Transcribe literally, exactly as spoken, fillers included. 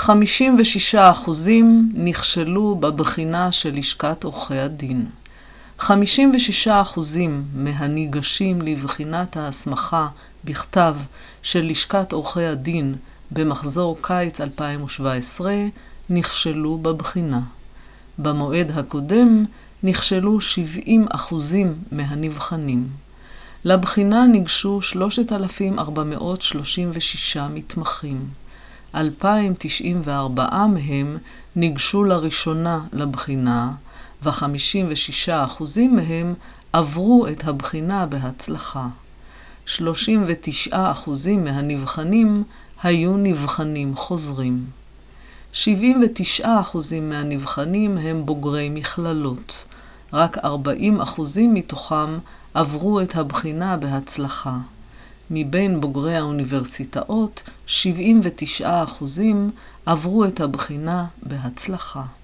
חמישים ושישה אחוזים נכשלו בבחינה של לשכת עורכי הדין. חמישים ושישה אחוזים מהניגשים לבחינת ההסמכה בכתב של לשכת עורכי הדין במחזור קיץ אלפיים שבע עשרה נכשלו בבחינה. במועד הקודם נכשלו שבעים אחוזים מהנבחנים. לבחינה ניגשו שלושת אלפים ארבע מאות שלושים ושישה מתמחים. אלפיים תשעים וארבע מהם ניגשו לראשונה לבחינה, ו-חמישים ושישה אחוזים מהם עברו את הבחינה בהצלחה. שלושים ותשעה אחוזים מהנבחנים היו נבחנים חוזרים. שבעים ותשעה אחוזים מהנבחנים הם בוגרי מכללות. רק ארבעים אחוזים מתוכם עברו את הבחינה בהצלחה. מבין בוגרי האוניברסיטאות, שבעים ותשעה אחוזים עברו את הבחינה בהצלחה.